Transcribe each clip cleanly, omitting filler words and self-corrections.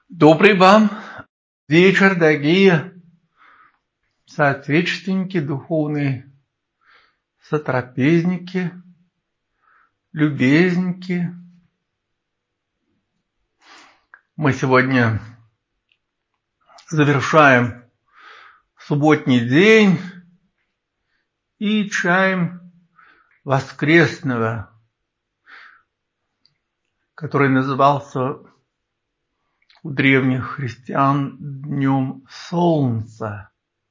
Добрый вам вечер, дорогие соотечественники, духовные сотрапезники, любезники. Мы сегодня завершаем субботний день и чаем воскресного, который назывался у древних христиан Днем Солнца.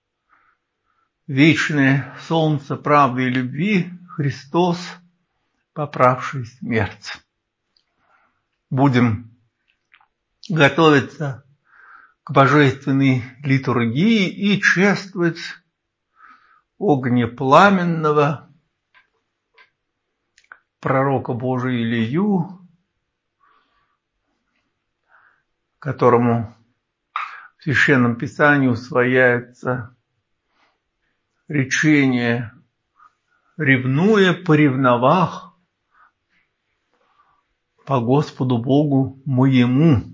Вечное солнце правды и любви, Христос, поправший смерть. Будем готовиться к божественной литургии и чествовать огнепламенного пророка Божия Илию, которому в Священном Писании усвояется речение «ревнуя по ревновах по Господу Богу моему».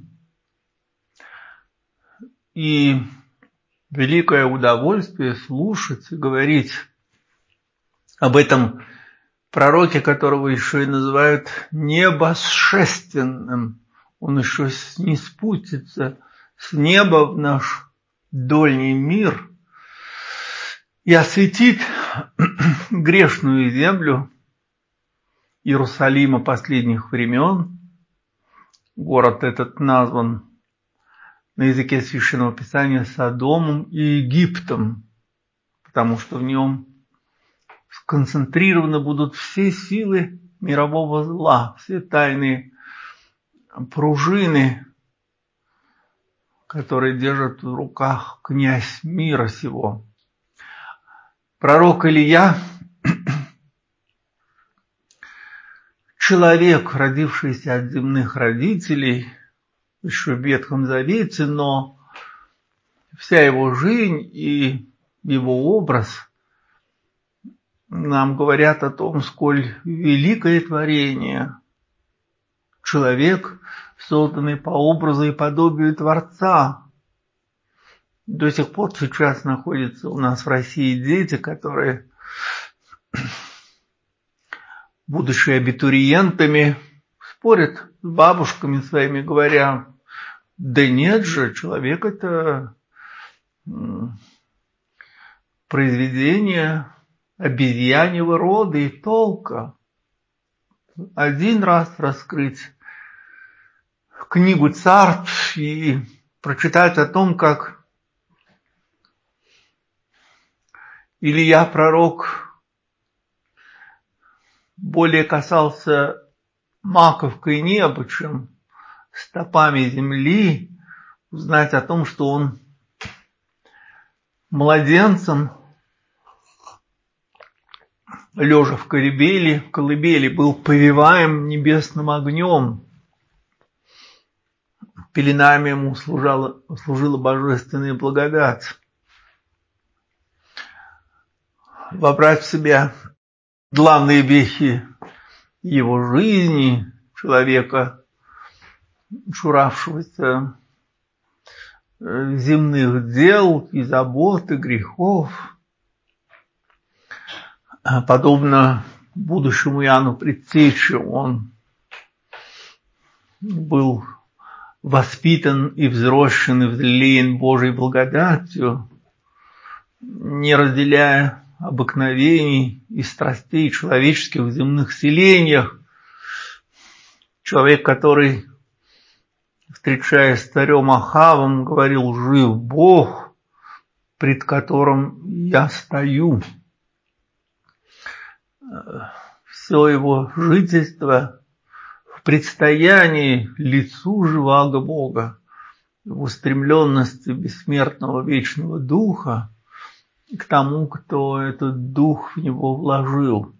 И великое удовольствие слушать и говорить об этом пророке, которого еще и называют небосшественным. Он еще не спустится с неба в наш дольний мир и осветит грешную землю Иерусалима последних времен. Город этот назван на языке Священного Писания Содомом и Египтом, потому что в нем сконцентрированы будут все силы мирового зла, все тайные пружины, которые держит в руках князь мира сего. Пророк Илия – человек, родившийся от земных родителей, еще в Ветхом Завете, но вся его жизнь и его образ нам говорят о том, сколь великое творение. Человек, созданный по образу и подобию Творца. До сих пор сейчас находятся у нас в России дети, которые, будучи абитуриентами, спорят с бабушками своими, говоря: да нет же, человек – это произведение обезьяньего рода и толка. Один раз раскрыть книгу Царств и прочитать о том, как Илия пророк более касался маковкой неба, чем стопами земли, узнать о том, что он младенцем, лежа в колыбели, был повиваем небесным огнем. Пеленами ему служила божественная благодать. Вобрать в себя главные вехи его жизни, человека, чуравшегося земных дел и забот, и грехов. Подобно будущему Иоанну Предтече, он был воспитан и взросшен и взлелеян Божьей благодатью, не разделяя обыкновений и страстей человеческих в земных селениях. Человек, который, встречаясь с царем Ахавом, говорил: «Жив Бог, пред которым я стою». Все его жительство в предстоянии лицу живаго Бога, в устремленности бессмертного вечного Духа к тому, кто этот Дух в него вложил.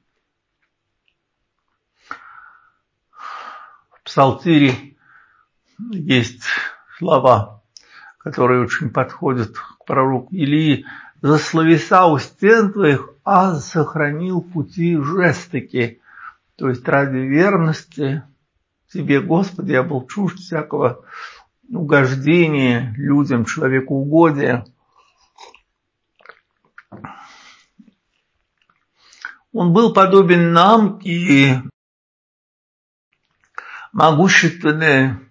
В Псалтире есть слова, которые очень подходят к пророку Илии: «За словеса у стен твоих аз сохранил пути жестоки». То есть ради верности Тебе, Господи, я был чужд всякого угождение людям, человекоугодие. Он был подобен нам, и могущественные,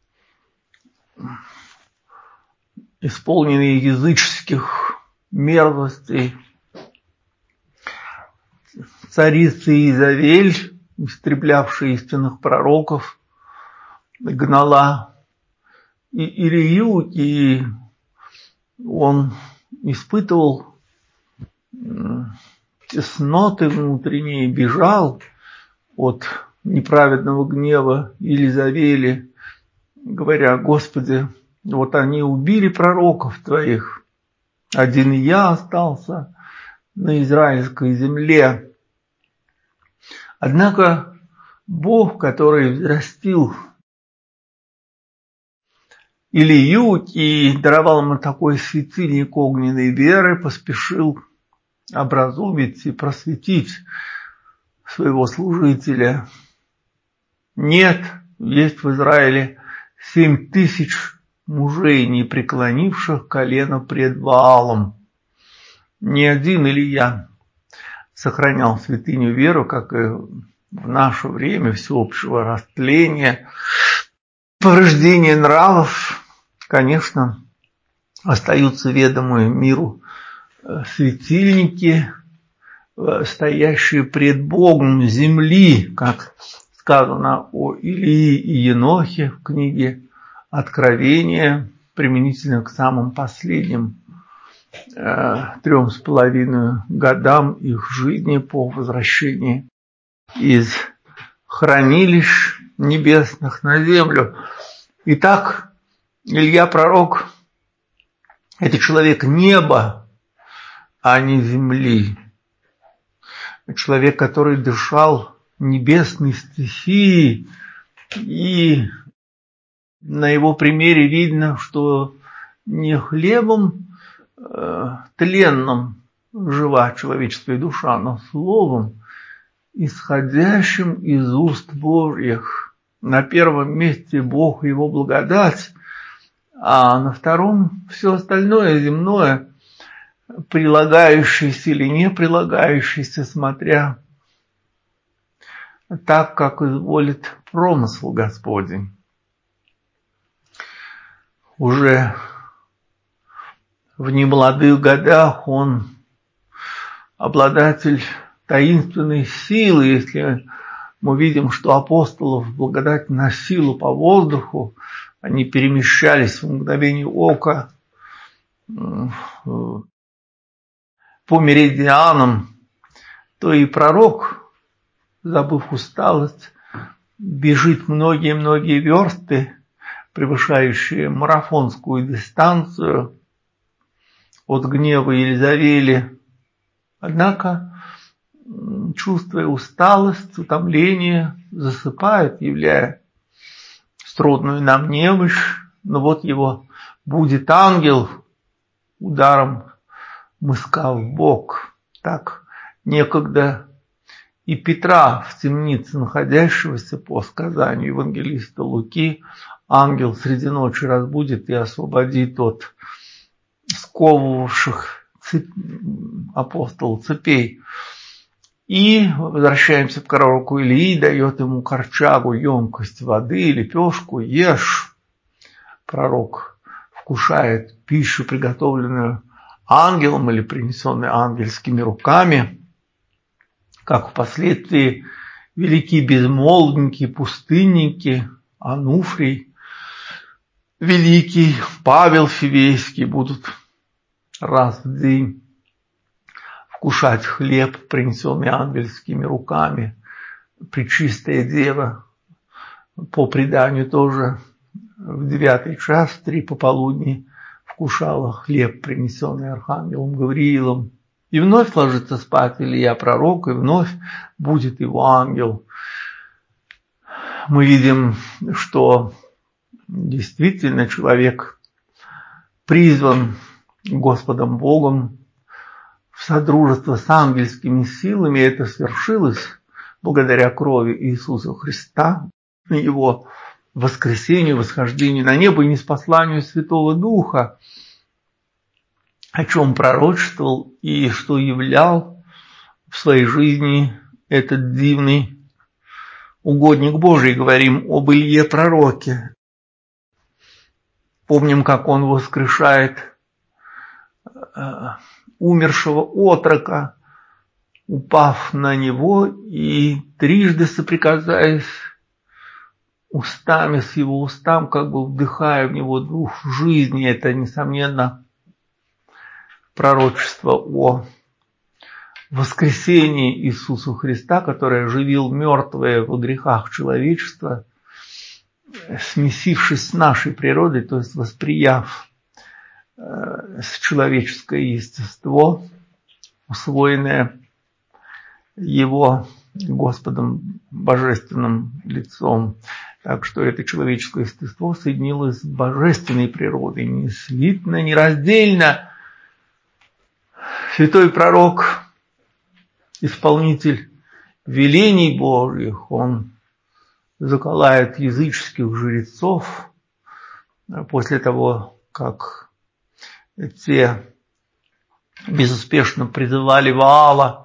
исполненные языческих мерзостей царица Иезавель, истреблявшая истинных пророков, гнала и Илью, и он испытывал тесноты внутренние, бежал от неправедного гнева Иезавели, говоря: Господи, вот они убили пророков Твоих, один я остался на израильской земле. Однако Бог, который взрастил Илью и даровал ему такой светильник огненной веры, поспешил образумить и просветить своего служителя. Нет, есть в Израиле 7000 мужей, не преклонивших колено пред Ваалом. Ни один Илия сохранял святыню веру, как и в наше время всеобщего растления, порождения нравов. Конечно, остаются ведомые миру светильники, стоящие пред Богом земли, как сказано о Илии и Енохе в книге Откровения, применительно к самым последним 3,5 годам их жизни по возвращении из хранилищ небесных на землю. Итак, Илья пророк – это человек неба, а не земли. Человек, который дышал небесной стихией, и на его примере видно, что не хлебом тленным жива человеческая душа, но словом, исходящим из уст Божьих. На первом месте Бог и Его благодать, а на втором все остальное земное, прилагающееся или не прилагающееся, смотря так, как изволит промысл Господень. Уже в немолодых годах он обладатель таинственной силы. Если мы видим, что апостолов благодать носила по воздуху, они перемещались в мгновение ока по меридианам, то и пророк, забыв усталость, бежит многие-многие версты, превышающие марафонскую дистанцию от гнева Иезавели. Однако, чувствуя усталость, утомление, засыпает, являя сродную нам немощь. Но вот его будет ангел ударом мыска в бок. Так некогда и Петра в темнице, находящегося по сказанию евангелиста Луки, ангел среди ночи разбудит и освободит от сковывавших апостола цепей. И возвращаемся к пророку Илии, дает ему корчагу, емкость воды, лепешку, ешь. Пророк вкушает пищу, приготовленную ангелом или принесенную ангельскими руками, как впоследствии великие безмолвники, пустынники, Ануфрий Великий, Павел Фивейский будут раз в день вкушать хлеб, принесенный ангельскими руками. Пречистая Дева, по преданию тоже, в 9 час, в 3 пополудни, вкушала хлеб, принесенный архангелом Гавриилом. И вновь ложится спать Илья пророк, и вновь будет его ангел. Мы видим, что действительно человек призван Господом Богом в содружество с ангельскими силами. Это свершилось благодаря крови Иисуса Христа, Его воскресению, восхождению на небо и ниспосланию Святого Духа, о чем пророчествовал и что являл в своей жизни этот дивный угодник Божий. Говорим об Илье пророке. Помним, как он воскрешает умершего отрока, упав на него и трижды соприкасаясь устами с его устам, как бы вдыхая в него дух жизни. Это, несомненно, пророчество о воскресении Иисуса Христа, который оживил мертвые во грехах человечества, смесившись с нашей природой, то есть восприяв человеческое естество, усвоенное его Господом божественным лицом. Так что это человеческое естество соединилось с божественной природой, неслитно, нераздельно. Святой пророк, исполнитель велений Божьих, он заколает языческих жрецов после того, как те безуспешно призывали Ваала,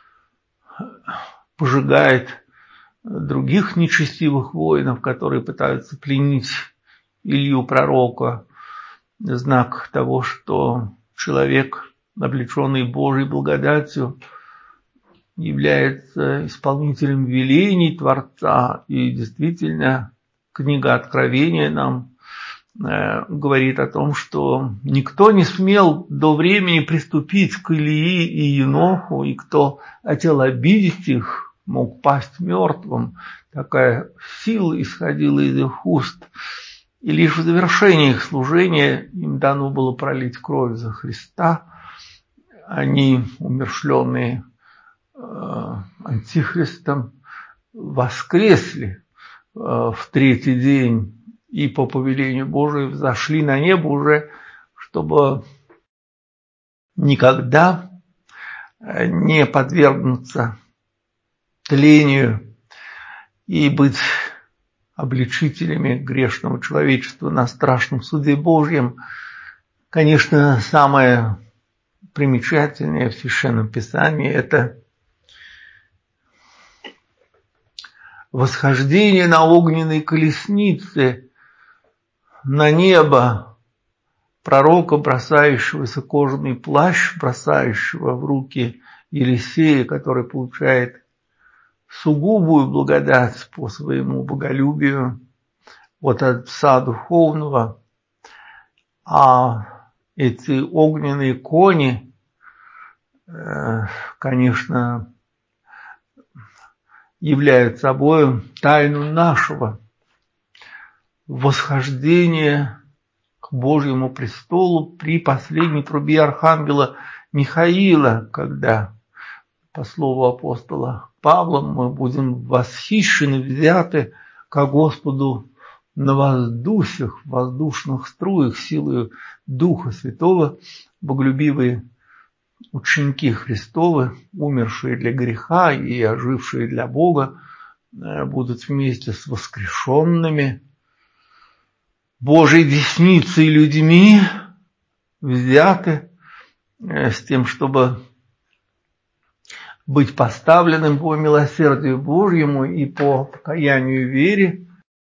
пожигает других нечестивых воинов, которые пытаются пленить Илью пророка. Знак того, что человек, облеченный Божьей благодатью, является исполнителем велений Творца. И действительно, книга Откровения нам говорит о том, что никто не смел до времени приступить к Илии и Еноху, и кто хотел обидеть их, мог пасть мертвым. Такая сила исходила из их уст. И лишь в завершении их служения им дано было пролить кровь за Христа. Они, умерщвленные Антихристом, воскресли в третий день и по повелению Божию взошли на небо уже, чтобы никогда не подвергнуться тлению и быть обличителями грешного человечества на страшном суде Божьем. Конечно, самое примечательное в Священном Писании – это восхождение на огненной колеснице на небо пророка, бросающегося кожаный плащ, бросающего в руки Елисея, который получает сугубую благодать по своему боголюбию от Отца Духовного. А эти огненные кони, конечно, являют собой тайну нашего восхождения к Божьему престолу при последней трубе архангела Михаила, когда, по слову апостола Павла, мы будем восхищены, взяты ко Господу на воздусях, воздушных струях, силою Духа Святого. Боголюбивые ученики Христовы, умершие для греха и ожившие для Бога, будут вместе с воскрешенными Божьей десницей людьми взяты с тем, чтобы быть поставленным по милосердию Божьему и по покаянию и вере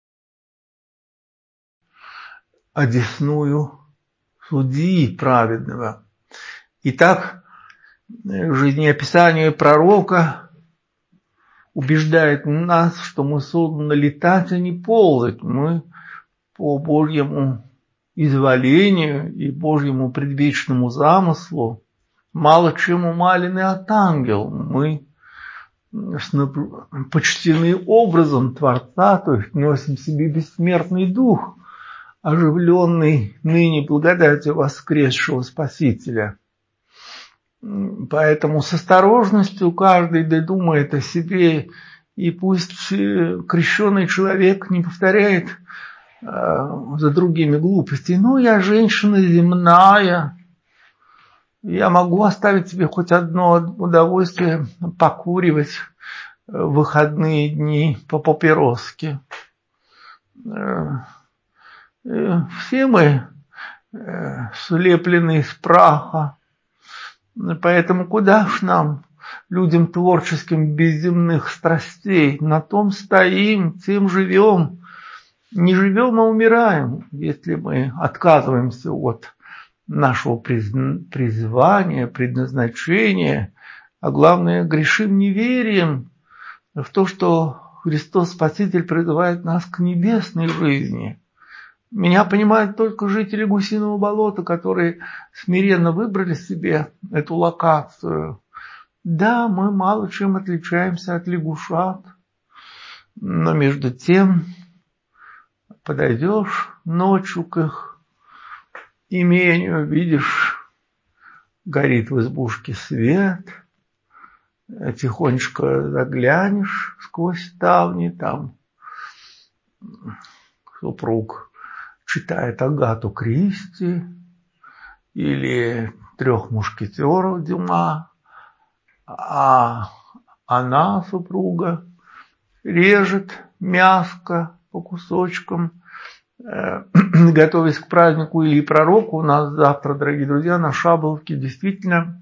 одесную судьи праведного. Итак, жизнеописание пророка убеждает нас, что мы созданы летать, а не ползать. Мы по Божьему изволению и Божьему предвечному замыслу мало чем умалены от ангел. Мы почтены образом Творца, то есть носим в себе бессмертный дух, оживленный ныне благодатью воскресшего Спасителя. Поэтому с осторожностью каждый думает о себе, и пусть крещеный человек не повторяет за другими глупостей. Ну, я женщина земная, я могу оставить себе хоть одно удовольствие покуривать в выходные дни по папироске. Все мы слеплены из праха, поэтому куда ж нам, людям творческим, без земных страстей, на том стоим, тем живем. Не живем, а умираем, если мы отказываемся от нашего призвания, предназначения, а главное, грешим неверием в то, что Христос Спаситель призывает нас к небесной жизни. Меня понимают только жители Гусиного болота, которые смиренно выбрали себе эту локацию. Да, мы мало чем отличаемся от лягушат, но между тем подойдешь ночью к их имению, видишь, горит в избушке свет, тихонечко заглянешь сквозь ставни, там супруг читает Агату Кристи или «Трех мушкетеров» Дюма, а она, супруга, режет мяско по кусочкам, готовясь к празднику Ильи Пророка. У нас завтра, дорогие друзья, на Шаболовке действительно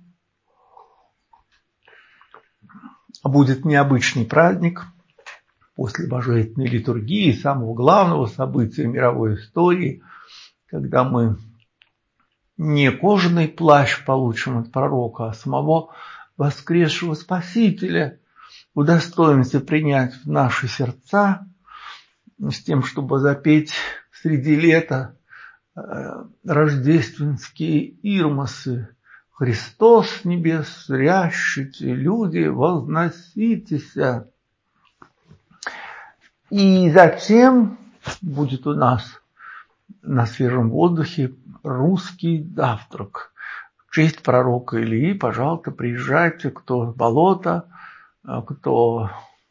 будет необычный праздник после божественной литургии, самого главного события мировой истории, когда мы не кожаный плащ получим от пророка, а самого воскресшего Спасителя удостоимся принять в наши сердца с тем, чтобы запеть среди лета рождественские ирмосы. Христос с небес зрящите, люди, возноситеся. И затем будет у нас на свежем воздухе русский завтрак. В честь пророка Ильи, пожалуйста, приезжайте, кто с болота, кто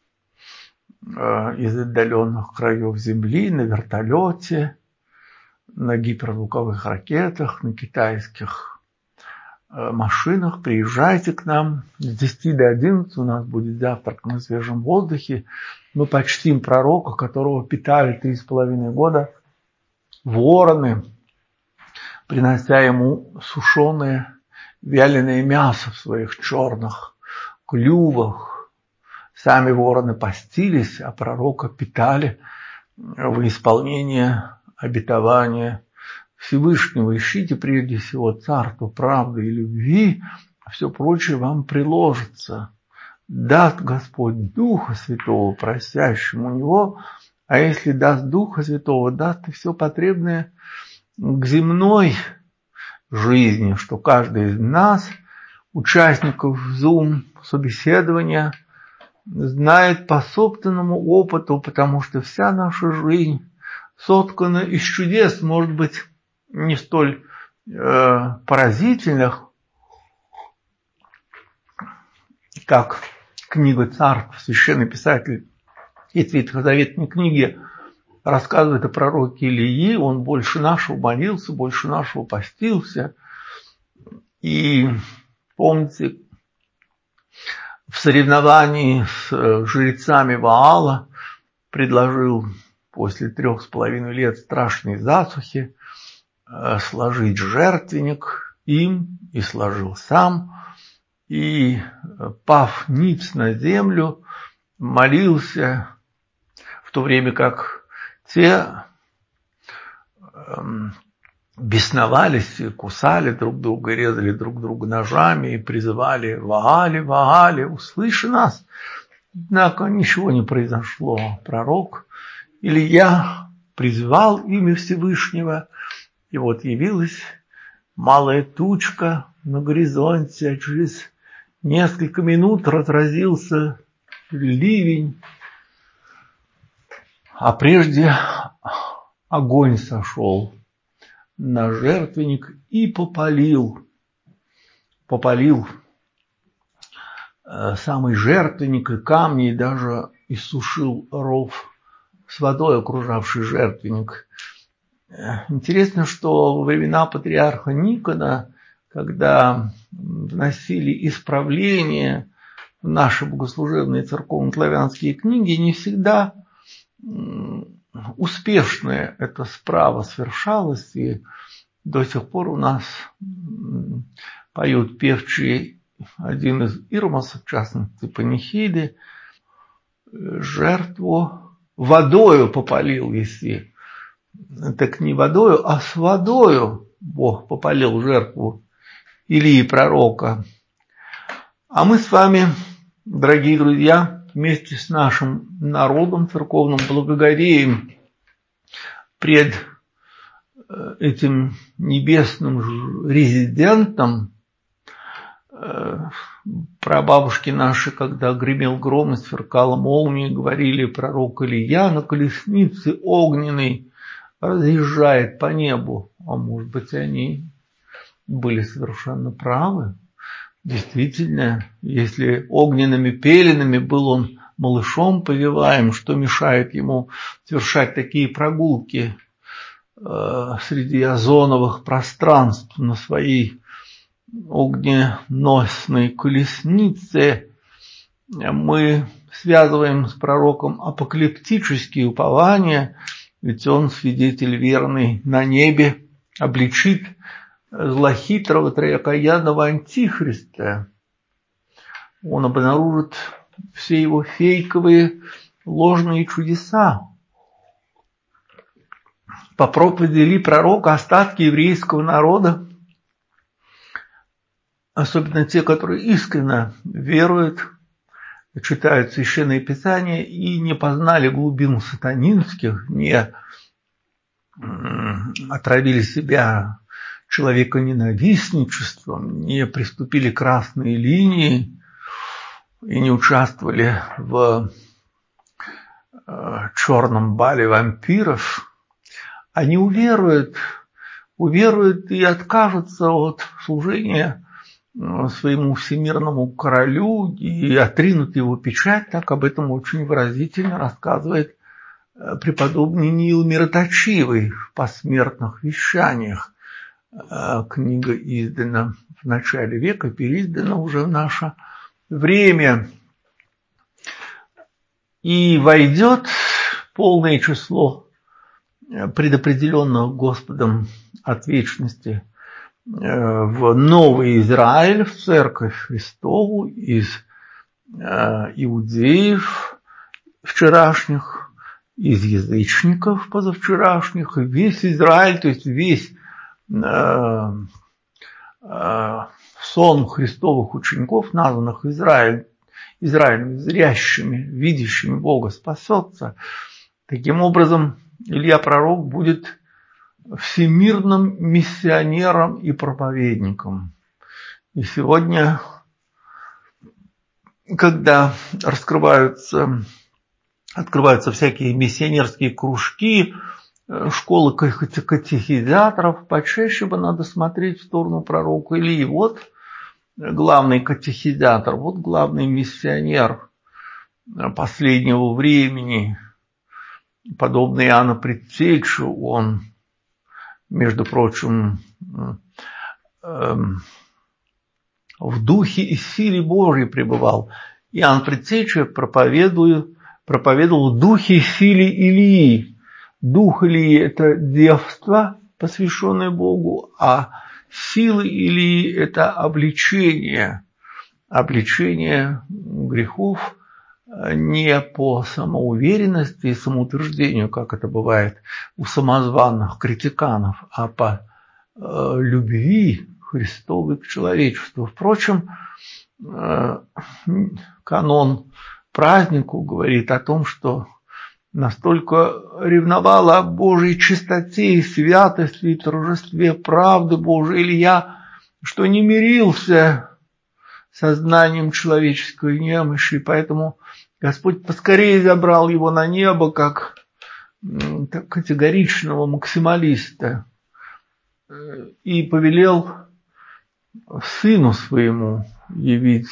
из отдаленных краев земли, на вертолете, на гиперзвуковых ракетах, на китайских машинах. Приезжайте к нам. С 10 до 11 у нас будет завтрак на свежем воздухе. Мы почтим пророка, которого питали 3,5 года вороны, принося ему сушеное вяленое мясо в своих черных клювах. Сами вороны постились, а пророка питали в исполнение обетования Всевышнего. Ищите прежде всего царство правды и любви, а все прочее вам приложится. Даст Господь Духа Святого просящему Него, а если даст Духа Святого, даст и все потребное к земной жизни, что каждый из нас, участников Zoom собеседования, знает по собственному опыту, потому что вся наша жизнь соткана из чудес, может быть, не столь поразительных, как книга Царств, священный писатель из Ветхозаветной книги рассказывает о пророке Илии. Он больше нашего молился, больше нашего постился. И помните, в соревновании с жрецами Ваала предложил после 3,5 лет страшной засухи сложить жертвенник им, и сложил сам, и, пав ниц на землю, молился, в то время как те бесновались, кусали друг друга, резали друг друга ножами и призывали: «Ваале, Ваале, услыши нас!» Однако ничего не произошло. Пророк Илья призвал имя Всевышнего, и вот явилась малая тучка на горизонте, а через несколько минут разразился ливень, а прежде огонь сошел на жертвенник и попалил самый жертвенник и камни, и даже иссушил ров с водой, окружавший жертвенник. Интересно, что во времена патриарха Никона, когда вносили исправления в наши богослужебные церковно-славянские книги, не всегда успешная эта справа совершалась, и до сих пор у нас поют певчие, один из ирмосов, в частности, панихиды, жертву водою попалил Еси. Так не водою, а с водою Бог попалил жертву Илии пророка. А мы с вами, дорогие друзья, вместе с нашим народом церковным благоговеем пред этим небесным резидентом. Прабабушки наши, когда гремел гром и сверкала молния, говорили, пророк Илия на колеснице огненной разъезжает по небу. А может быть, они были совершенно правы. Действительно, если огненными пеленами был он малышом повиваем, что мешает ему совершать такие прогулки среди озоновых пространств на своей огненосной колеснице. Мы связываем с пророком апокалиптические упования, ведь он свидетель верный на небе, обличит злохитрого троекаянного антихриста. Он обнаружит все его фейковые ложные чудеса. По проповеди Илии пророка остатки еврейского народа, особенно те, которые искренне веруют, читают Священное Писание и не познали глубин сатанинских, не отравили себя человеконенавистничеством, не приступили к красной линии и не участвовали в черном бале вампиров, они уверуют и откажутся от служения своему всемирному королю и отринут его печать. Так об этом очень выразительно рассказывает преподобный Нил Мироточивый в «Посмертных вещаниях». Книга издана в начале века, переиздана уже в наше время. И войдет полное число предопределенных Господом от вечности в Новый Израиль, в Церковь Христову из иудеев вчерашних, из язычников позавчерашних, и весь Израиль, то есть весь сон Христовых учеников, названных Израилем, зрящими, видящими Бога, спасется. Таким образом, Илья Пророк будет всемирным миссионером и проповедником. И сегодня, когда открываются всякие миссионерские кружки, школы катехизаторов, почаще бы надо смотреть в сторону пророка Илии. Вот главный катехизатор, вот главный миссионер последнего времени, подобный Иоанну Предтечу. Он, между прочим, в духе и силе Божьей пребывал. Иоанн Предтеча проповедовал в духе и силе Илии. Дух Илии – это девство, посвященное Богу, а сила Илии – это обличение грехов не по самоуверенности и самоутверждению, как это бывает у самозваных критиканов, а по любви Христовой к человечеству. Впрочем, канон празднику говорит о том, что настолько ревновала о Божьей чистоте и святости и торжестве правды Божией Илья, что не мирился со знанием человеческой немощи, поэтому Господь поскорее забрал его на небо, как категоричного максималиста, и повелел сыну своему явить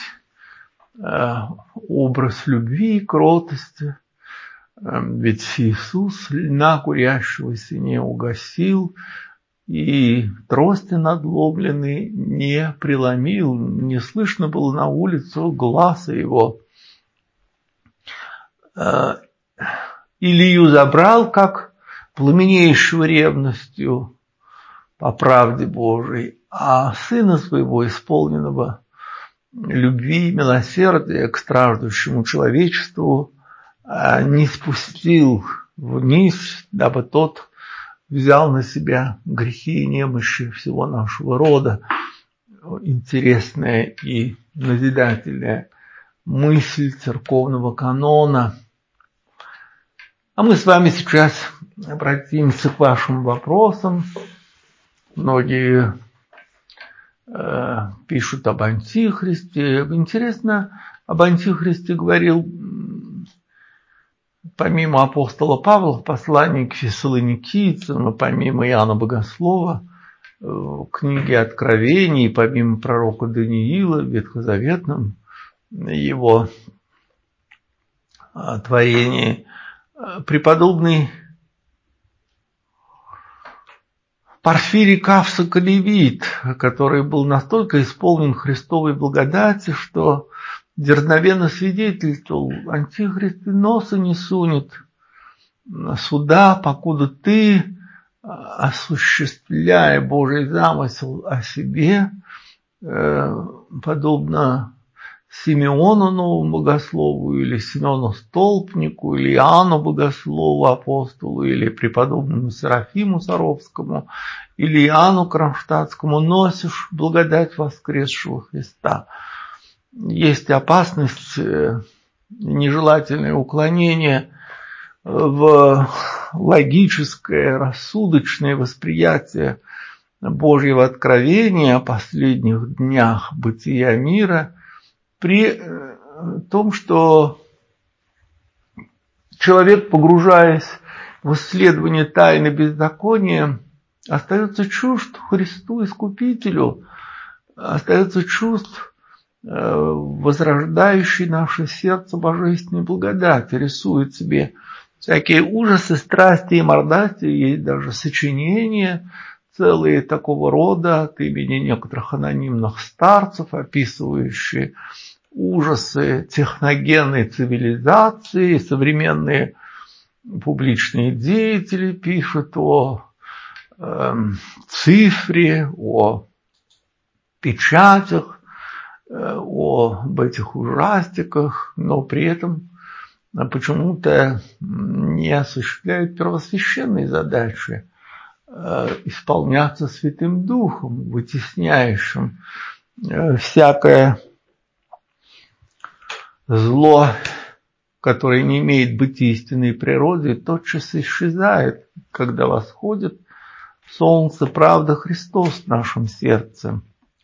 образ любви и кротости. Ведь Иисус льна курящегося не угасил, и трости надломленные не преломил, не слышно было на улицу гласа его. Илию забрал, как пламенейшего ревностью по правде Божией, а сына своего, исполненного любви и милосердия к страждущему человечеству, не спустил вниз, дабы тот взял на себя грехи и немощи всего нашего рода. Интересная и назидательная мысль церковного канона. А мы с вами сейчас обратимся к вашим вопросам. Многие пишут об Антихристе. Интересно, об Антихристе говорил помимо апостола Павла в послании к фессалоникийцам, помимо Иоанна Богослова, в книге Откровений, помимо пророка Даниила в Ветхозаветном его творении, преподобный Порфирий Кавсо-Калевит, который был настолько исполнен Христовой благодати, что дерзновенно свидетельствовал: Антихрист и носа не сунет суда, покуда ты, осуществляя Божий замысел о себе, подобно Симеону новому богослову, или Симеону Столпнику, или Иоанну Богослову, апостолу, или преподобному Серафиму Саровскому, или Иоанну Кронштадтскому, носишь благодать воскресшего Христа. Есть опасность, нежелательное уклонение в логическое, рассудочное восприятие Божьего откровения о последних днях бытия мира, при том, что человек, погружаясь в исследование тайны беззакония, остается чужд Христу Искупителю, остается чужд возрождающей наше сердце божественной благодати, рисует себе всякие ужасы, страсти и мордасти. Есть даже сочинения целые такого рода от имени некоторых анонимных старцев, описывающие ужасы техногенной цивилизации. Современные публичные деятели пишут о цифре, о печатях, об этих ужастиках, но при этом почему-то не осуществляют первосвященные задачи исполняться Святым Духом, вытесняющим всякое зло, которое не имеет быть истинной природы, тотчас исчезает, когда восходит солнце, правда, Христос в нашем сердце.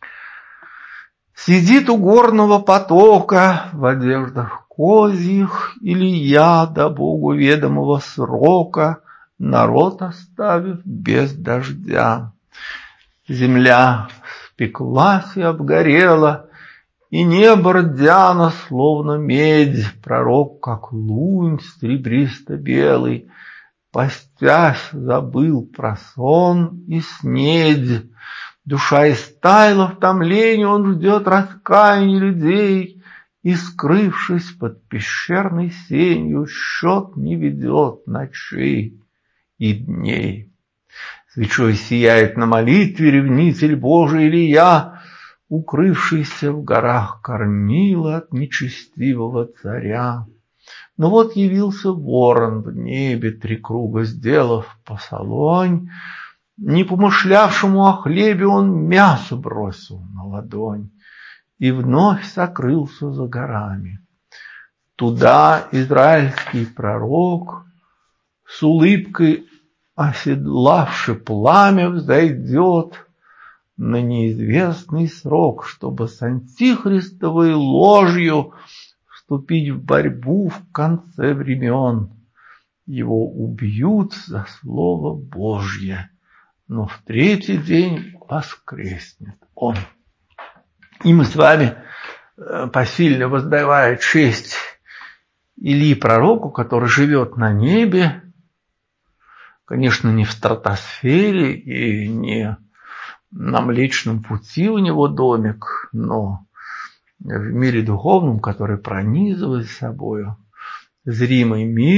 Сидит у горного потока в одеждах козьих, Илья до Богу ведомого срока народ оставив без дождя. Земля спеклась и обгорела, и небо рдяно, словно медь. Пророк, как лунь серебристо-белый, постясь, забыл про сон и снедь. Душа истаяла в томлении, он ждет раскаяния людей, и, скрывшись под пещерной сенью, счет не ведет ночей и дней. Свечой сияет на молитве ревнитель Божий Илья, укрывшийся в горах кормила от нечестивого царя. Но вот явился ворон в небе, 3 круга сделав посолонь. Не помышлявшему о хлебе он мясо бросил на ладонь и вновь сокрылся за горами. Туда израильский пророк, с улыбкой оседлавши пламя, взойдет на неизвестный срок, чтобы с антихристовой ложью вступить в борьбу в конце времен. Его убьют за слово Божье, но в 3-й день воскреснет он. И мы с вами, посильно воздавая честь Илии пророку, который живет на небе, конечно, не в стратосфере и не на Млечном пути у него домик, но в мире духовном, который пронизывает собою зримый мир,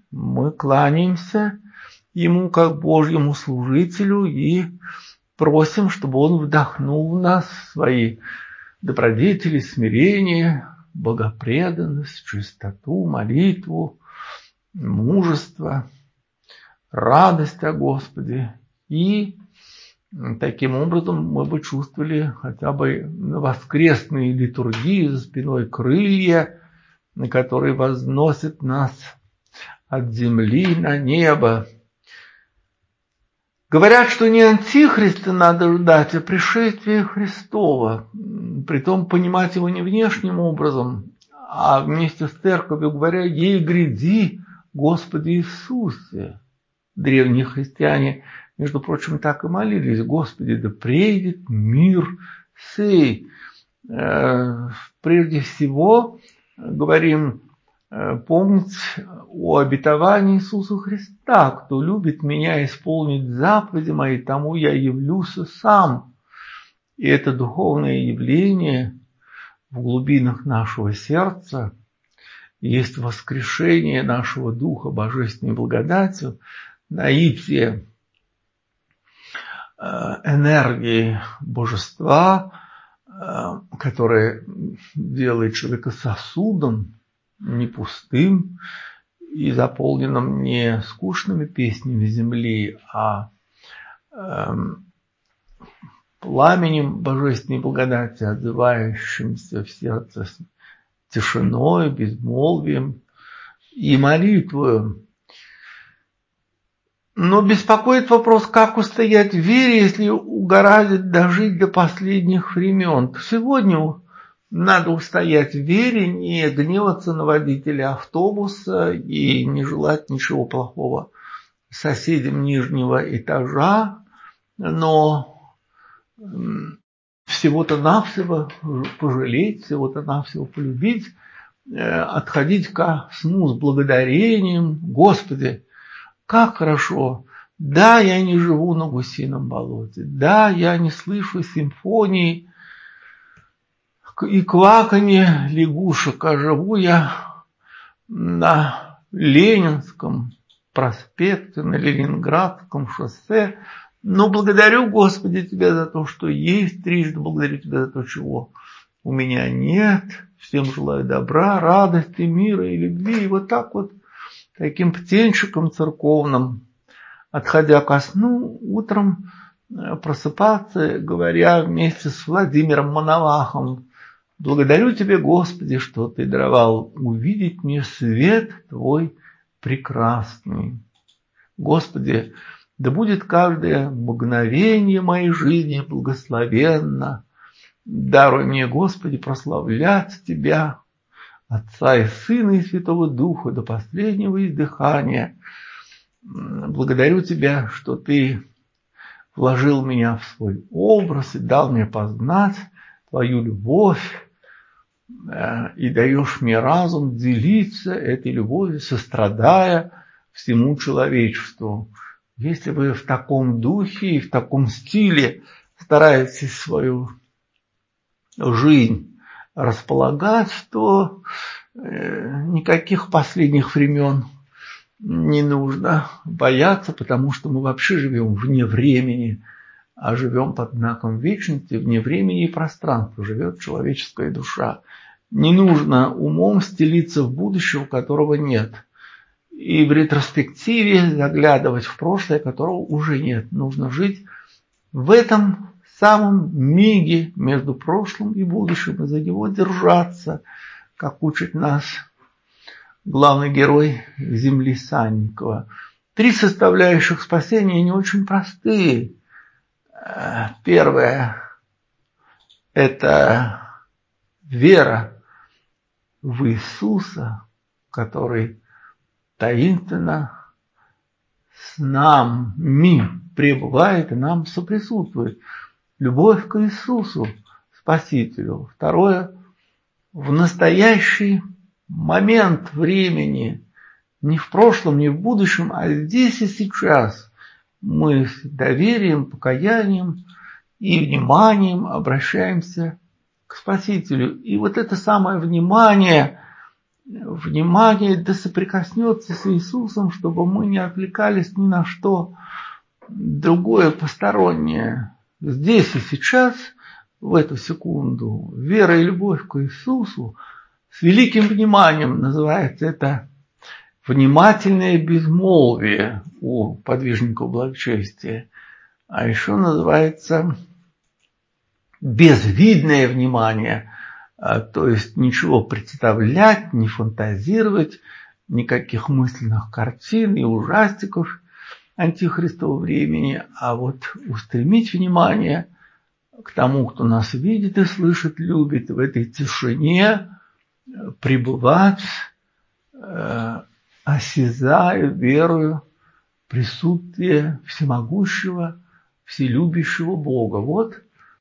мы кланяемся Ему как Божьему служителю и просим, чтобы Он вдохнул в нас свои добродетели, смирение, богопреданность, чистоту, молитву, мужество, радость о Господе. И таким образом мы бы чувствовали хотя бы на воскресной литургии за спиной крылья, на которые возносят нас от земли на небо. Говорят, что не антихриста надо ждать, а пришествия Христова. Притом понимать его не внешним образом, а вместе с церковью говоря: «Ей гряди, Господи Иисусе». Древние христиане, между прочим, так и молились: «Господи, да приедет мир сей». Прежде всего, говорим, помнить о обетовании Иисуса Христа: «Кто любит меня, исполнит заповеди мои, тому я явлюсь сам». И это духовное явление в глубинах нашего сердца есть воскрешение нашего духа божественной благодатью, наитие энергии божества, которое делает человека сосудом, не пустым и заполненным не скучными песнями земли, а пламенем божественной благодати, отзывающимся в сердце тишиной, безмолвием и молитвою. Но беспокоит вопрос, как устоять в вере, если угораздит дожить до последних времен. Сегодня надо устоять в вере, не гневаться на водителя автобуса и не желать ничего плохого соседям нижнего этажа, но всего-то навсего пожалеть, всего-то навсего полюбить, отходить ко сну с благодарением: «Господи, как хорошо! Да, я не живу на гусином болоте, да, я не слышу симфонии и кваканье лягушек, а живу я на Ленинском проспекте, на Ленинградском шоссе. Но благодарю, Господи, Тебя за то, что есть, трижды благодарю Тебя за то, чего у меня нет. Всем желаю добра, радости, мира и любви». И вот так вот, таким птенчиком церковным, отходя ко сну, утром просыпаться, говоря вместе с Владимиром Мономахом: «Благодарю Тебя, Господи, что Ты даровал увидеть мне свет Твой прекрасный. Господи, да будет каждое мгновение моей жизни благословенно. Даруй мне, Господи, прославлять Тебя, Отца и Сына и Святого Духа, до последнего издыхания. Благодарю Тебя, что Ты вложил меня в свой образ и дал мне познать Твою любовь, и даешь мне разум делиться этой любовью, сострадая всему человечеству». Если вы в таком духе и в таком стиле стараетесь свою жизнь располагать, то никаких последних времен не нужно бояться, потому что мы вообще живем вне времени, а живем под знаком вечности. Вне времени и пространства живет человеческая душа. Не нужно умом стелиться в будущее, которого нет, и в ретроспективе заглядывать в прошлое, которого уже нет. Нужно жить в этом самом миге между прошлым и будущим, и за него держаться, как учит нас главный герой «Земли» Санникова. 3 составляющих спасения не очень простые. Первое – это вера в Иисуса, который таинственно с нами пребывает и нам соприсутствует. Любовь к Иисусу, Спасителю. Второе – в настоящий момент времени, не в прошлом, не в будущем, а здесь и сейчас мы с доверием, покаянием и вниманием обращаемся к Спасителю. И вот это самое внимание внимание да соприкоснется с Иисусом, чтобы мы не отвлекались ни на что другое, постороннее. Здесь и сейчас, в эту секунду, вера и любовь к Иисусу с великим вниманием, называется это внимательное безмолвие у подвижников благочестия, а еще называется безвидное внимание, то есть ничего представлять, не фантазировать, никаких мысленных картин и ужастиков антихристового времени, а вот устремить внимание к тому, кто нас видит и слышит, любит, в этой тишине пребывать, осязая, верою присутствие всемогущего, вселюбящего Бога. Вот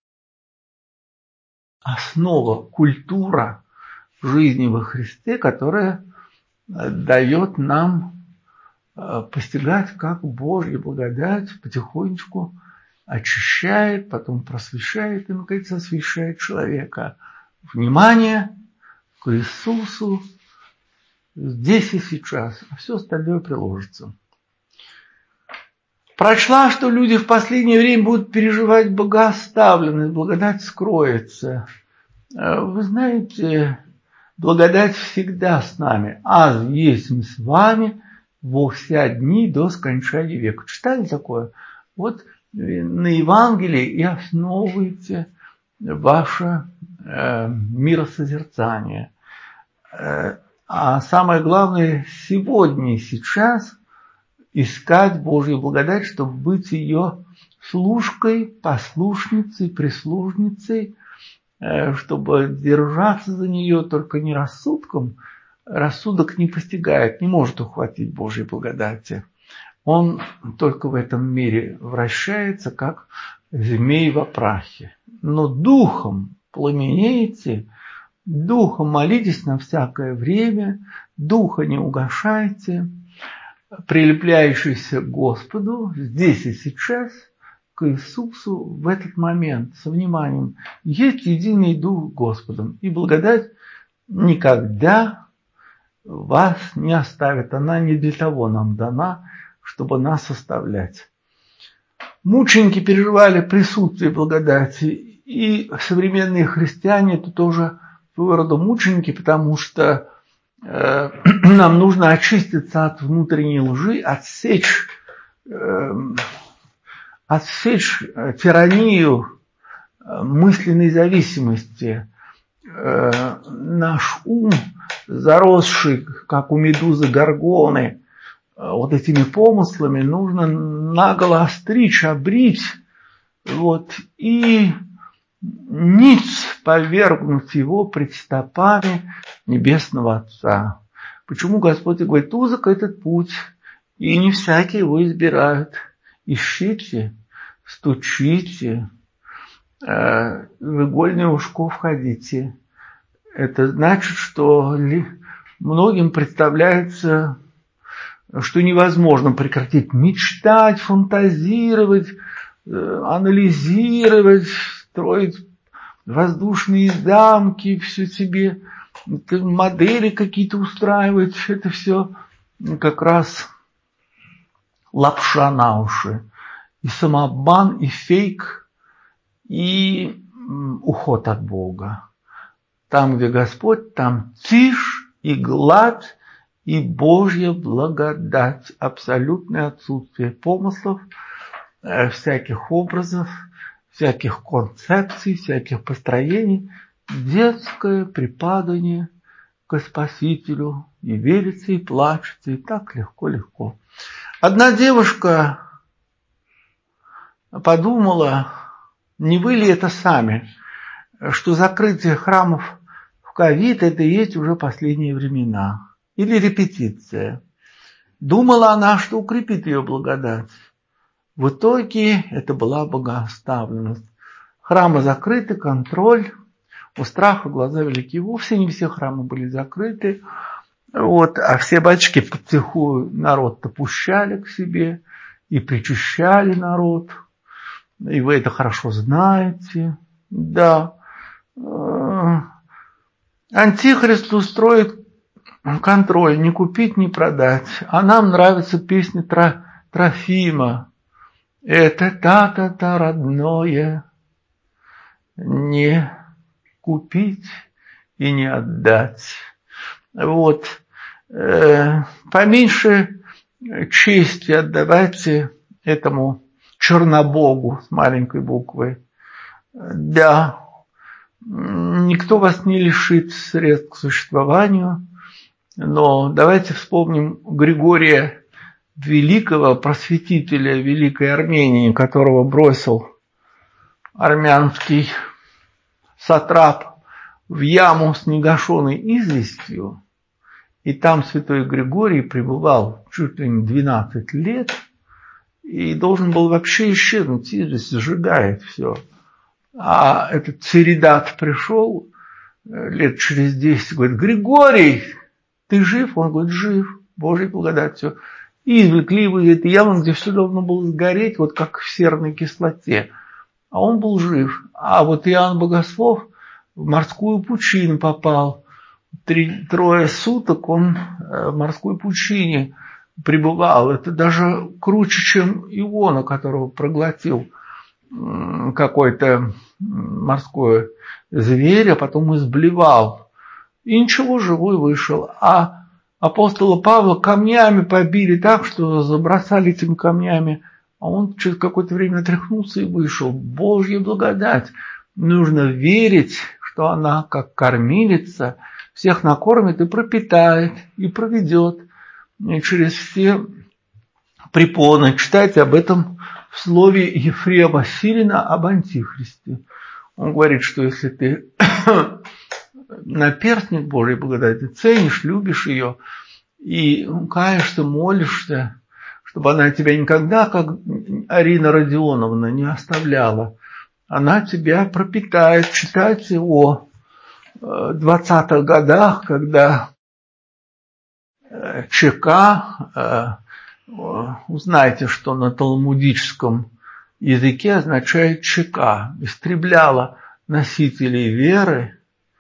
основа, культура жизни во Христе, которая дает нам постигать, как Божья благодать потихонечку очищает, потом просвещает и, наконец, освещает человека. Внимание к Иисусу здесь и сейчас, а все остальное приложится. Прочла, что люди в последнее время будут переживать богооставленность, благодать скроется. Вы знаете, благодать всегда с нами. «Аз есть с вами во все дни до скончания века». Читали такое? Вот на Евангелии и основывайте ваше миросозерцание. А самое главное, сегодня и сейчас искать Божью благодать, чтобы быть ее служкой, послушницей, прислужницей, чтобы держаться за нее только не рассудком. Рассудок не постигает, не может ухватить Божьей благодати. Он только в этом мире вращается, как змей во прахе. Но духом пламенейте, духом молитесь на всякое время, духа не угашайте, прилепляющийся к Господу здесь и сейчас, к Иисусу в этот момент, со вниманием. Есть единый дух Господом, и благодать никогда вас не оставит. Она не для того нам дана, чтобы нас оставлять. Мученики переживали присутствие благодати, и современные христиане это тоже своего рода мученики, потому что нам нужно очиститься от внутренней лжи, отсечь тиранию мысленной зависимости. Наш ум, заросший, как у медузы горгоны, вот этими помыслами, нужно наголо остричь, обрить, и ниц повергнуть его пред стопами Небесного Отца. Почему Господь говорит, узок этот путь, и не всякие его избирают. Ищите, стучите, в игольное ушко входите. Это значит, что многим представляется, что невозможно прекратить мечтать, фантазировать, анализировать, строить воздушные замки, все себе модели какие-то устраивать. Это все как раз лапша на уши. И самообман, и фейк, и уход от Бога. Там, где Господь, там тишь и гладь, и Божья благодать. Абсолютное отсутствие помыслов, всяких образов, всяких концепций, всяких построений. Детское припадание к Спасителю. И верится, и плачется, и так легко-легко. Одна девушка подумала, не вы ли это сами, что закрытие храмов в ковид – это и есть уже последние времена. Или репетиция. Думала она, что укрепит ее благодать. В итоге это была богооставленность. Храмы закрыты, контроль, у страха глаза велики. Вовсе не все храмы были закрыты. А все батюшки потихоньку народ-то пущали к себе и причащали народ. И вы это хорошо знаете. Да. Антихрист устроит контроль, не купить, не продать. А нам нравится песня Трофима. Это та-та-та родное, не купить и не отдать. Вот. Поменьше чести отдавайте этому Чернобогу с маленькой буквы. Да, никто вас не лишит средств к существованию, но давайте вспомним Григория Великого, просветителя Великой Армении, которого бросил армянский сатрап в яму с негашенной известью, и там святой Григорий пребывал чуть ли не 12 лет, и должен был вообще исчезнуть, известь сжигает все. А этот Церидат пришел лет через 10, говорит: Григорий, ты жив? Он говорит: жив, Божьей благодатью. И извлекли его из этой ямы, где все должно было сгореть, вот как в серной кислоте. А он был жив. А вот Иоанн Богослов в морскую пучину попал. Трое суток он в морской пучине пребывал. Это даже круче, чем Иона, которого проглотил какой-то морской зверь, а потом изблевал. И ничего, живой вышел. А апостола Павла камнями побили так, что забросали этими камнями. А он через какое-то время отряхнулся и вышел. Божья благодать. Нужно верить, что она, как кормилица, всех накормит и пропитает, и проведет через все препоны. Читайте об этом в слове Ефрема Сирина об Антихристе. Он говорит, что если ты наперстник Божьей благодати, ценишь, любишь ее и каешься, молишься, чтобы она тебя никогда, как Арина Родионовна, не оставляла, она тебя пропитает. Читайте о 20-х годах, когда ЧК, узнаете, что на талмудическом языке означает ЧК, истребляла носителей веры,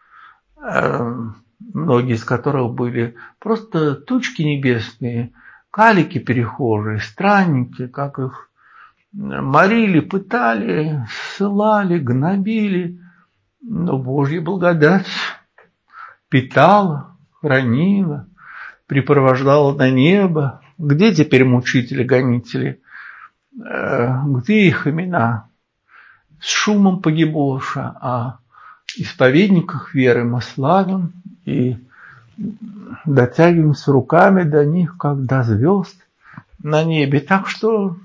многие из которых были просто тучки небесные, калики перехожие, странники, как их морили, пытали, ссылали, гнобили. Но Божья благодать питала, хранила, припровождала на небо. Где теперь мучители-гонители? Где их имена? С шумом погибоша, а исповедниках веры мы славим и дотягиваемся руками до них, как до звезд на небе. Так что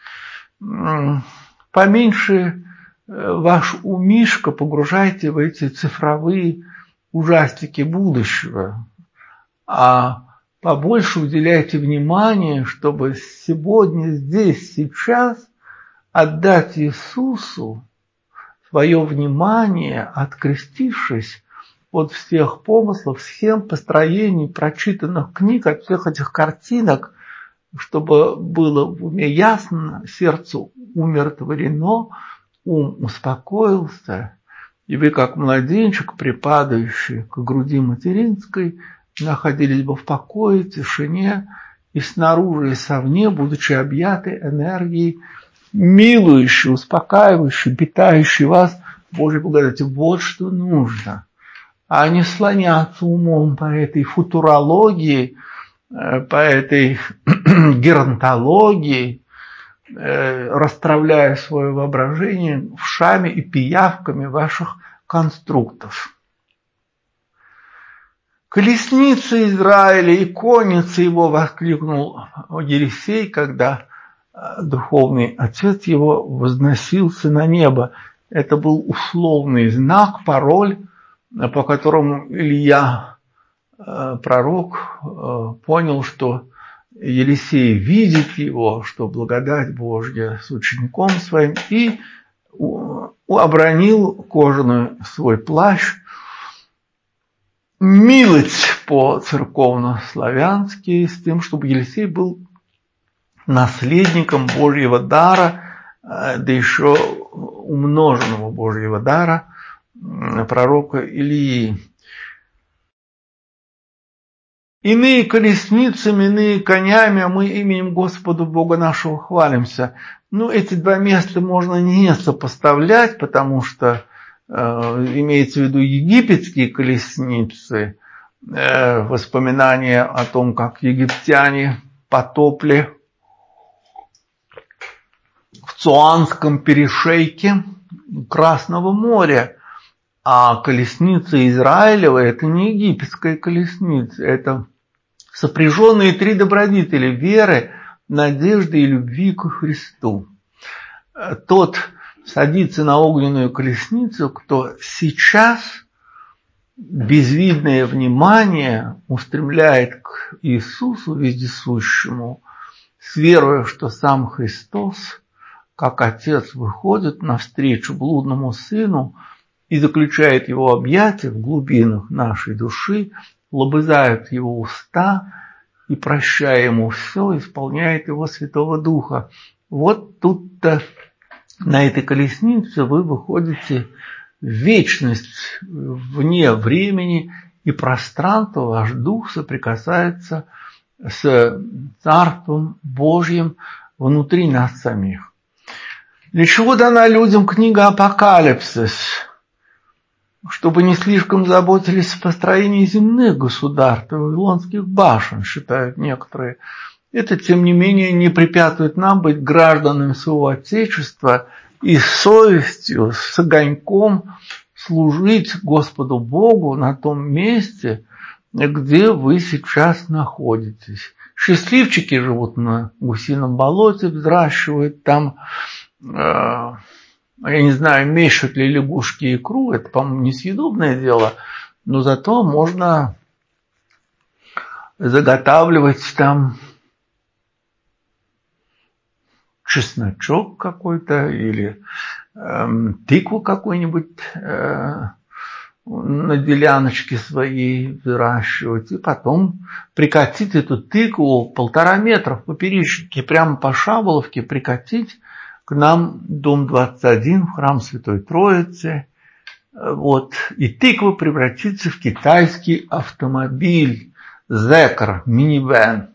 поменьше ваш умишко погружайте в эти цифровые ужастики будущего, а побольше уделяйте внимание, чтобы сегодня, здесь, сейчас отдать Иисусу свое внимание, открестившись от всех помыслов, схем, построений, прочитанных книг, от всех этих картинок, чтобы было в уме ясно, сердце умиротворено, ум успокоился, и вы, как младенчик, припадающий к груди материнской, находились бы в покое, тишине, и снаружи, и совне, будучи объяты энергией, милующей, успокаивающей, питающей вас Божьей благодатью. Вот что нужно. А не слоняться умом по этой футурологии, по этой геронтологии, расстравляя свое воображение вшами и пиявками ваших конструктов. «Колесница Израиля и конница его!» — воскликнул Елисей, когда духовный отец его возносился на небо. Это был условный знак, пароль, по которому Илья, пророк, понял, что Елисей видит его, что благодать Божья с учеником своим, и обронил кожаный свой плащ. Милость по-церковно-славянски, с тем, чтобы Елисей был наследником Божьего дара, да еще умноженного Божьего дара пророка Илии. Иные колесницами, иные конями, а мы именем Господа Бога нашего хвалимся. Ну, эти два места можно не сопоставлять, потому что имеется в виду египетские колесницы, воспоминания о том, как египтяне потопли в Цуанском перешейке Красного моря. А колесница Израилева – это не египетская колесница, это сопряженные три добродетели – веры, надежды и любви к Христу. Тот садится на огненную колесницу, кто сейчас безвидное внимание устремляет к Иисусу Вездесущему, с верой, что сам Христос, как Отец, выходит навстречу блудному сыну и заключает его объятия в глубинах нашей души, лобызает его уста и, прощая ему все, исполняет его Святого Духа. Вот тут-то на этой колеснице вы выходите в вечность, вне времени и пространства, ваш дух соприкасается с Царством Божьим внутри нас самих. Для чего дана людям книга «Апокалипсис»? Чтобы не слишком заботились о построении земных государств, вавилонских башен, считают некоторые. Это, тем не менее, не препятствует нам быть гражданами своего Отечества и с совестью, с огоньком служить Господу Богу на том месте, где вы сейчас находитесь. Счастливчики живут на Гусином болоте, взращивают там, я не знаю, мешают ли лягушки икру, это, по-моему, несъедобное дело, но зато можно заготавливать там чесночок какой-то или тыкву какую-нибудь на деляночке своей выращивать, и потом прикатить эту тыкву 1,5 метра в поперечнике, прямо по Шаболовке прикатить к нам, дом 21, в храм Святой Троицы. Вот. И тыква превратится в китайский автомобиль Зекр, минивэн.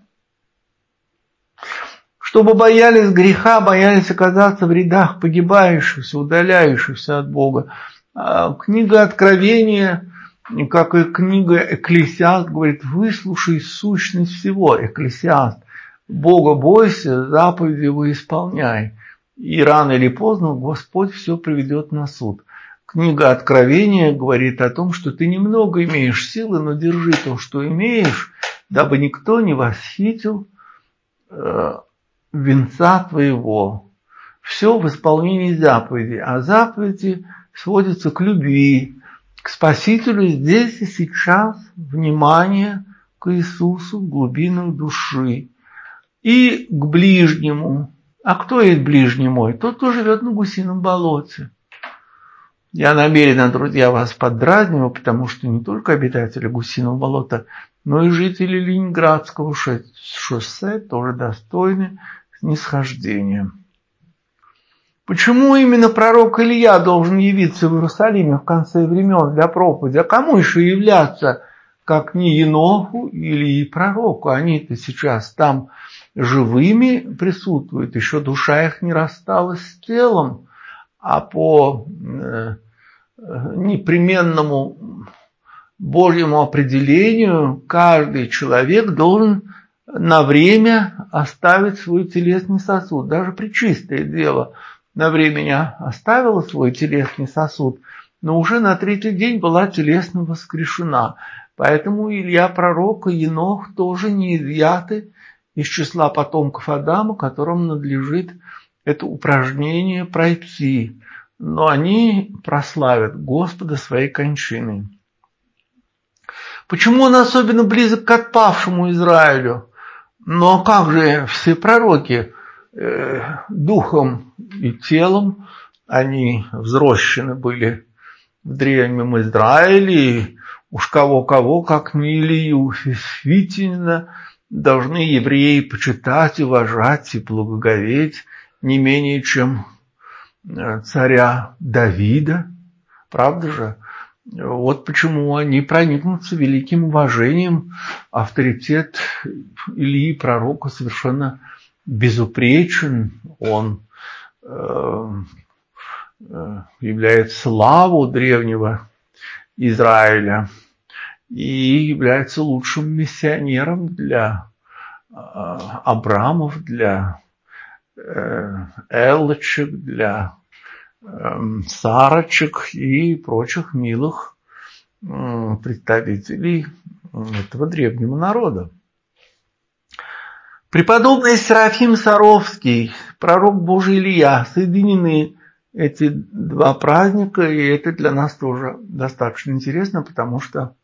Чтобы боялись греха, боялись оказаться в рядах погибающихся, удаляющихся от Бога. Книга Откровения, как и книга Экклесиаст, говорит: выслушай сущность всего. Экклесиаст. Бога бойся, заповеди его исполняй. И рано или поздно Господь все приведет на суд. Книга Откровения говорит о том, что ты немного имеешь силы, но держи то, что имеешь, дабы никто не восхитил венца твоего. Все в исполнении заповедей. А заповеди сводятся к любви, к Спасителю здесь и сейчас, внимание к Иисусу в глубинах души и к ближнему. А кто есть ближний мой? Тот, кто живет на Гусином болоте. Я намеренно, друзья, вас подразниваю, потому что не только обитатели Гусиного болота, но и жители Ленинградского шоссе тоже достойны снисхождения. Почему именно пророк Илья должен явиться в Иерусалиме в конце времен для проповеди? А кому еще являться, как не Еноху или пророку? Они-то сейчас там живыми присутствуют, еще душа их не рассталась с телом, а по непременному Божьему определению каждый человек должен на время оставить свой телесный сосуд. Даже пречистое дело на время оставила свой телесный сосуд, но уже на 3-й день была телесно воскрешена. Поэтому Илья пророк и Енох тоже не изъяты из числа потомков Адама, которым надлежит это упражнение пройти. Но они прославят Господа своей кончиной. Почему он особенно близок к отпавшему Израилю? Но как же все пророки духом и телом, они взрощены были в древнем Израиле, и уж кого-кого, как не Илью действительно должны евреи почитать, уважать и благоговеть не менее, чем царя Давида. Правда же? Вот почему они проникнутся великим уважением. Авторитет Илии пророка совершенно безупречен. Он является славу древнего Израиля и является лучшим миссионером для Абрамов, для Эллочек, для Сарочек и прочих милых представителей этого древнего народа. Преподобный Серафим Саровский, пророк Божий Илия, соединены эти два праздника, и это для нас тоже достаточно интересно, потому что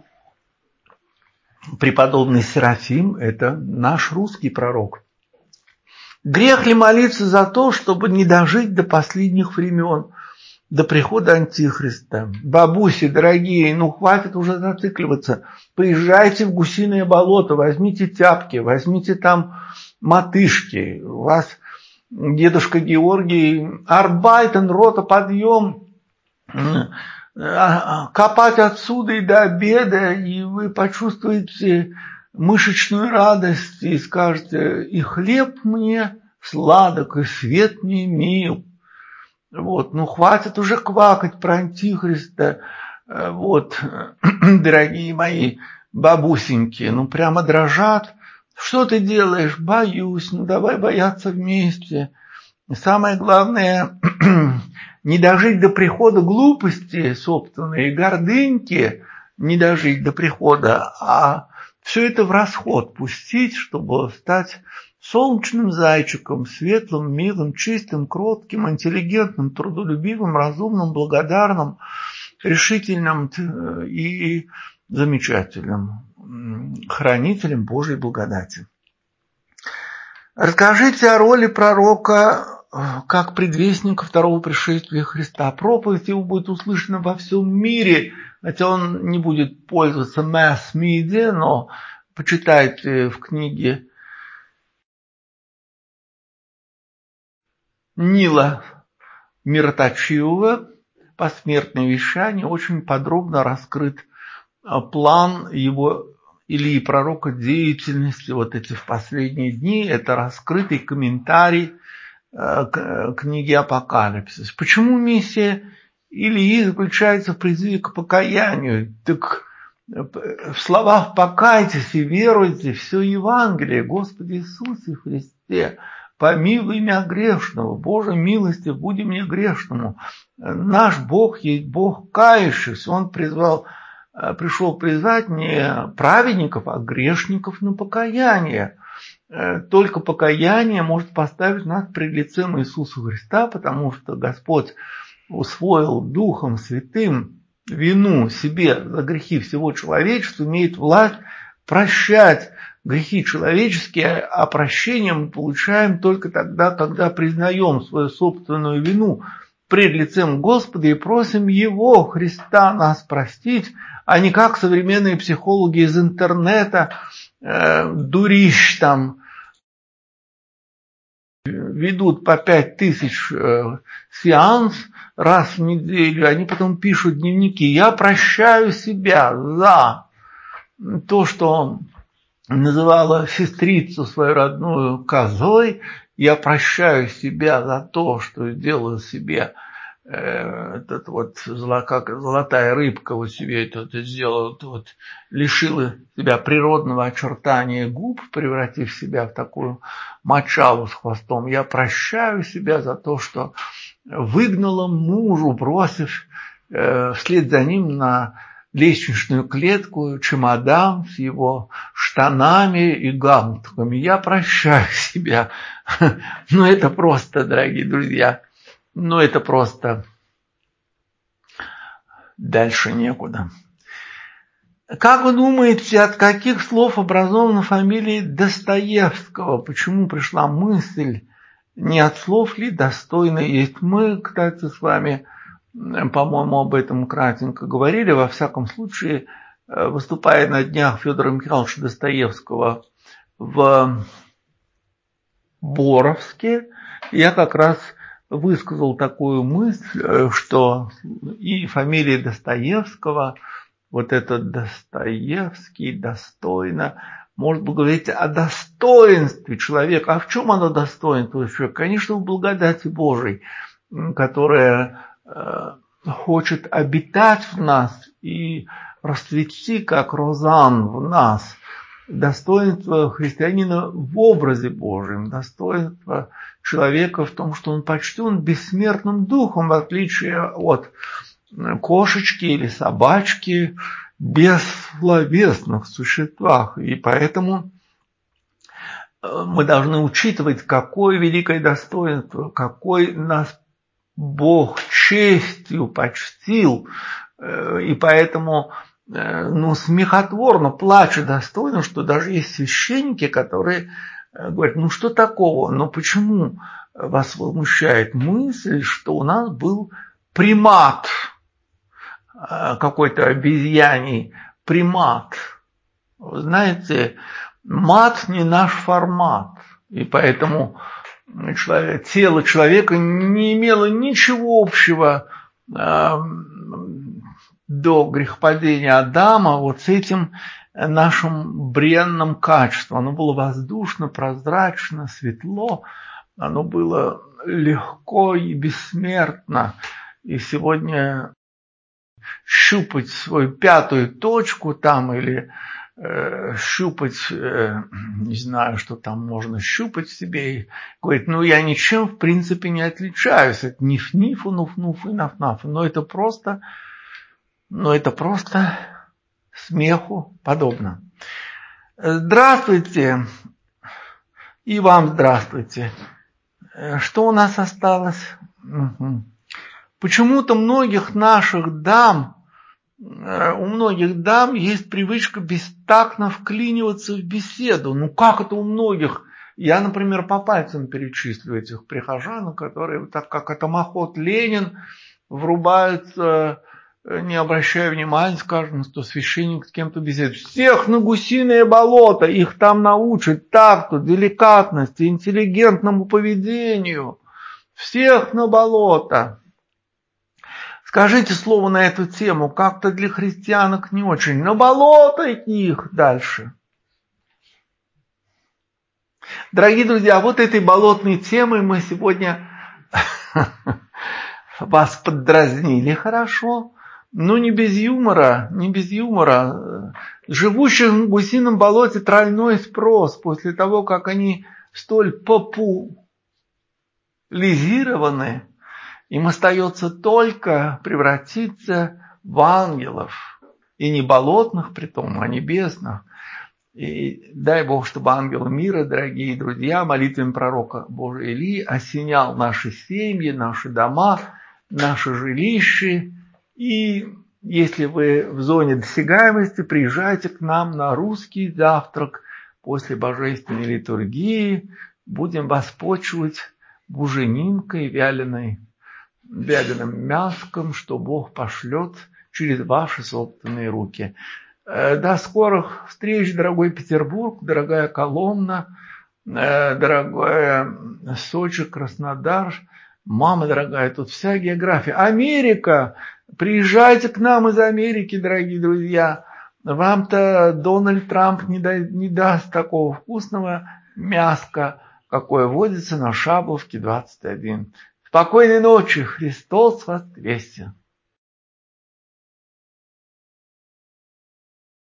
преподобный Серафим – это наш русский пророк. Грех ли молиться за то, чтобы не дожить до последних времен, до прихода Антихриста? Бабуси, дорогие, хватит уже зацикливаться. Приезжайте в Гусиное болото, возьмите тяпки, возьмите там мотышки. У вас дедушка Георгий, арбайтен, рота, подъем, копать отсюда и до обеда, и вы почувствуете мышечную радость и скажете: и хлеб мне сладок, и свет мне мил. Вот, хватит уже квакать про Антихриста. Вот, дорогие мои бабусеньки, прямо дрожат. Что ты делаешь? Боюсь. Давай бояться вместе. Самое главное, не дожить до прихода глупости собственной и гордыньки, не дожить до прихода, а все это в расход пустить, чтобы стать солнечным зайчиком, светлым, милым, чистым, кротким, интеллигентным, трудолюбивым, разумным, благодарным, решительным и замечательным хранителем Божьей благодати. Расскажите о роли пророка как предвестника второго пришествия Христа. Проповедь его будет услышана во всем мире, хотя он не будет пользоваться масс-медиа, но почитайте в книге Нила Мироточивого «Посмертные вещания» очень подробно раскрыт план его Илии пророка деятельности вот эти в последние дни. Это раскрытый комментарий книги Апокалипсис. Почему миссия Илии заключается в призыве к покаянию? Так в словах «покайтесь и веруйте» все Евангелие, Господи Иисусе Христе. Помилуй меня грешного, Боже милости, буди мне грешному. Наш Бог есть Бог кающийся. Он пришел призвать не праведников, а грешников на покаяние. Только покаяние может поставить нас пред лицем Иисуса Христа, потому что Господь усвоил Духом Святым вину себе за грехи всего человечества, имеет власть прощать грехи человеческие, а прощение мы получаем только тогда, когда признаем свою собственную вину пред лицем Господа и просим Его, Христа, нас простить, а не как современные психологи из интернета, дурищ там, ведут по 5000 сеанс раз в неделю, они потом пишут дневники: я прощаю себя за то, что называла сестрицу свою родную козой, я прощаю себя за то, что сделала себе этот как золотая рыбка вот себе это сделала, лишила себя природного очертания губ, превратив себя в такую мочалу с хвостом. Я прощаю себя за то, что выгнала мужу, бросив вслед за ним на лестничную клетку чемодан с его штанами и галстуками. Я прощаю себя. Это просто, дорогие друзья, это просто дальше некуда. Как вы думаете, от каких слов образована фамилия Достоевского? Почему пришла мысль? Не от слов ли достойно есть? Мы, кстати, с вами, по-моему, об этом кратенько говорили. Во всяком случае, выступая на днях Федора Михайловича Достоевского в Боровске, я как раз высказал такую мысль, что и фамилия Достоевского, вот этот Достоевский, достойно, может быть, говорить о достоинстве человека. А в чем оно достоинство человека? Конечно, в благодати Божией, которая хочет обитать в нас и расцвести, как розан в нас. Достоинство христианина в образе Божьем, достоинство человека в том, что он почтен бессмертным духом, в отличие от кошечки или собачки, бессловесных существах. И поэтому мы должны учитывать, какое великое достоинство, какой нас Бог честью почтил, и поэтому смехотворно, плача достойно, что даже есть священники, которые говорят, что такого, но почему вас возмущает мысль, что у нас был примат, какой-то обезьяний примат. Вы знаете, мат не наш формат, и поэтому тело человека не имело ничего общего до грехопадения Адама вот с этим нашим бренным качеством. Оно было воздушно, прозрачно, светло, оно было легко и бессмертно. И сегодня щупать свою пятую точку там или щупать, не знаю, что там можно щупать в себе, и говорит, я ничем в принципе не отличаюсь от ниф-нифу, нуф-нуф и наф-нафу, но это просто смеху подобно. Здравствуйте, и вам здравствуйте. Что у нас осталось? Почему-то у многих дам есть привычка бестактно вклиниваться в беседу. Как это у многих? Я, например, по пальцам перечислю этих прихожан, которые, так как атомоход Ленин, врубаются, не обращая внимания, скажем, что священник с кем-то беседует. Всех на гусиное болото, их там научат такту, деликатности, интеллигентному поведению. Всех на болото. Скажите слово на эту тему, как-то для христианок не очень. На болото их дальше. Дорогие друзья, вот этой болотной темой мы сегодня вас поддразнили хорошо, но не без юмора. Живущих в гусином болоте тройной спрос после того, как они столь популяризированы. Им остается только превратиться в ангелов. И не болотных, притом, а небесных. И дай Бог, чтобы ангел мира, дорогие друзья, молитвами пророка Божия Илии осенял наши семьи, наши дома, наши жилища. И если вы в зоне досягаемости, приезжайте к нам на русский завтрак после божественной литургии. Будем вас почивать буженинкой вяленым мяском, что Бог пошлет через ваши собственные руки. До скорых встреч, дорогой Петербург, дорогая Коломна, дорогая Сочи, Краснодар, мама дорогая, тут вся география. Америка! Приезжайте к нам из Америки, дорогие друзья. Вам-то Дональд Трамп не даст такого вкусного мяска, какое водится на Шабловке 21. Спокойной ночи, Христос воскресе!